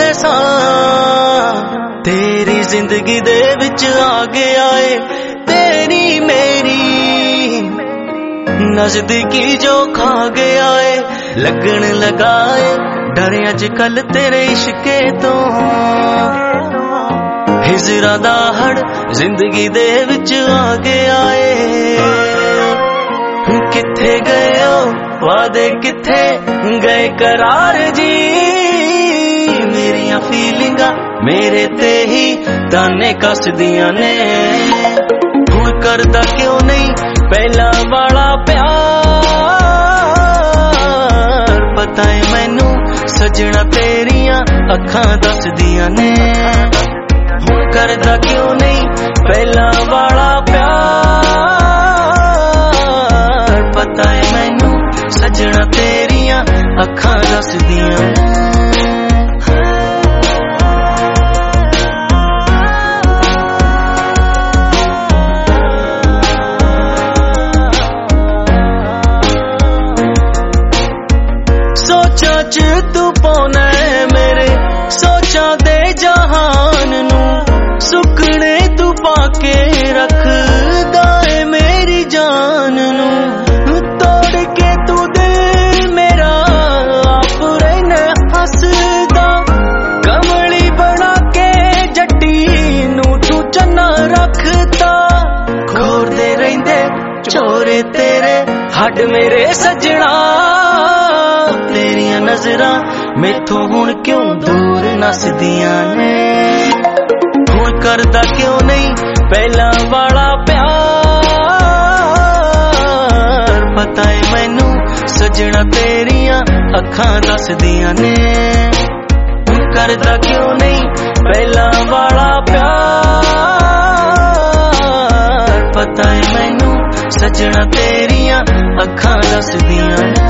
सां तेरी जिंदगी दे विच आ गया ए तेरी मेरी नजदीकी जो खा गया ए लगन लगाए डर अजकल तेरे इश्के तो हिजरा दा हड़ जिंदगी दे विच आ गया ए किथे गए हो वादे किथे गए करार जी मेरिया फीलिंगा मेरे ते ही ताने कसदियां ने हुण करदा क्यों नहीं पहला वाला प्यार पता है मैनू सजना तेरिया अखां दसदियां ने हुण करदा क्यों नहीं पहला वाला प्यार पता है मैनू सजना तेरिया अखां दसदियां सोचा च तू पौना है मेरे सोचा दे जहान नू सुकने तू पाके रखदा है मेरी जान नू तोड़ के तू दिल मेरा आप रहना हसदा कमली बना के जट्टी नू तू चन्ना रखदा खोर दे रहिंदे चोरे तेरे हड मेरे सजना तेरिया नजरां मैथों हुण क्यों दूर नसदियां ने हुण करदा क्यों नहीं पहला वाला प्यार पता है मैनू सजना तेरिया अखां दसदियां ने हुण करदा क्यों नहीं पहला वाला प्यार पता है मैनू सजना तेरिया अखां दसदियां ने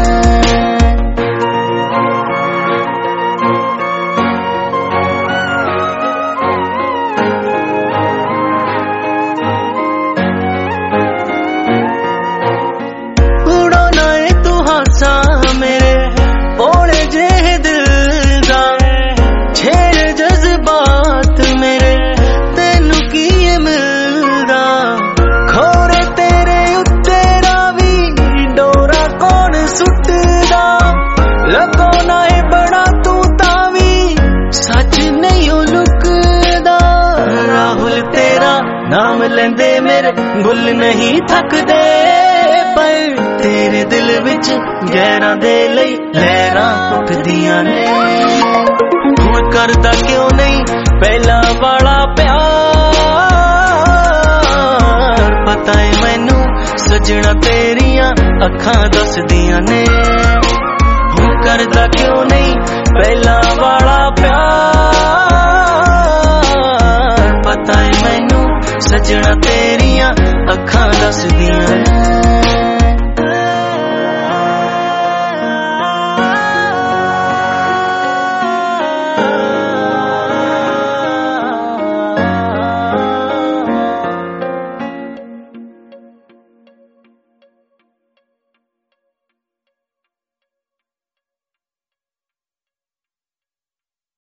मेरे ओले जे दिल दा छेड़ जज्बात मेरे तेनू की मिलदा खोरे तेरे उत्ते रावी डोरा कौन सुटदा लगो ना है बड़ा तू तावी सच नहीं लुकदा राहुल तेरा नाम लेंदे मेरे गुल नहीं थकदे पर तेरे दिल विच गैरां दे लई लहरां उठदियां ने हुण करदा क्यों नहीं पहला वाला प्यार पता है मैनू सजना तेरिया अखां दसदियां ने हुण करदा क्यों नहीं पहला